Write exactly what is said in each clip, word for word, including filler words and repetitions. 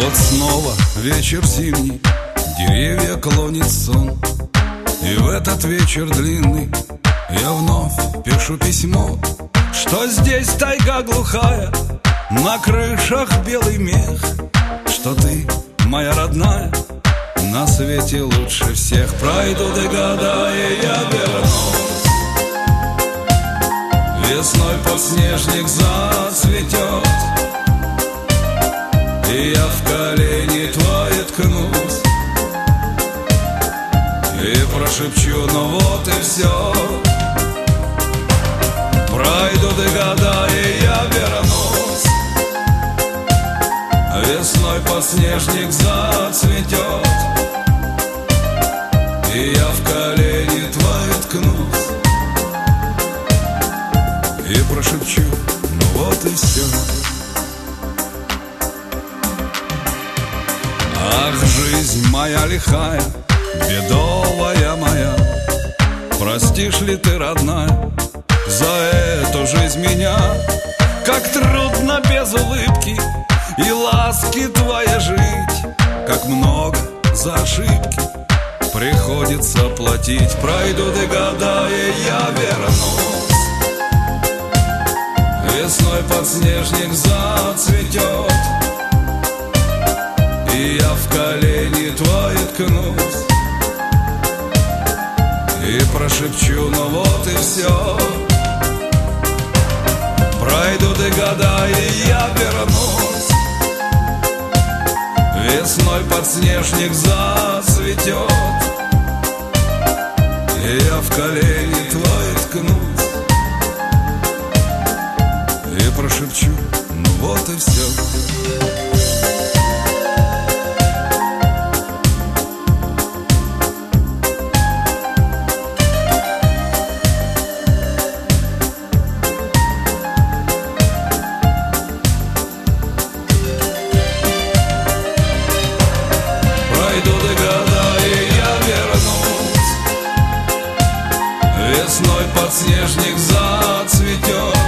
Вот снова вечер зимний, деревья клонит сон, и в этот вечер длинный я вновь пишу письмо, что здесь тайга глухая, на крышах белый мех, что ты, моя родная, на свете лучше всех. Пройдут и года, и я вернусь. Весной подснежник зацветет, и я в колени твои ткнусь и прошепчу: ну вот и все. Пройдут и года, и я вернусь. Весной подснежник зацветет, и я в колени твои ткнусь и прошепчу: ну вот и все. Ах, жизнь моя лихая, бедовая моя, простишь ли ты, родная, за эту жизнь меня? Как трудно без улыбки и ласки твоей жить, как много за ошибки приходится платить. Пройдут и года, и я вернусь. Весной подснежник зацветет, и я в колени твои ткнусь и прошепчу: ну вот и все. Пройдут и года, и я вернусь. Весной подснежник зацветет, и я в колени твои ткнусь и прошепчу: ну вот и все. Весной подснежник зацветет,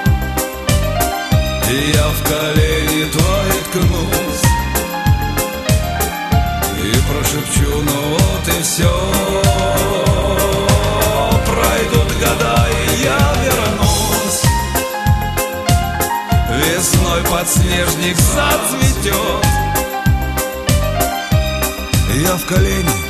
и я в колени твои ткнусь и прошепчу: ну вот и все. Пройдут года, и я вернусь. Весной подснежник зацветет, и я в колени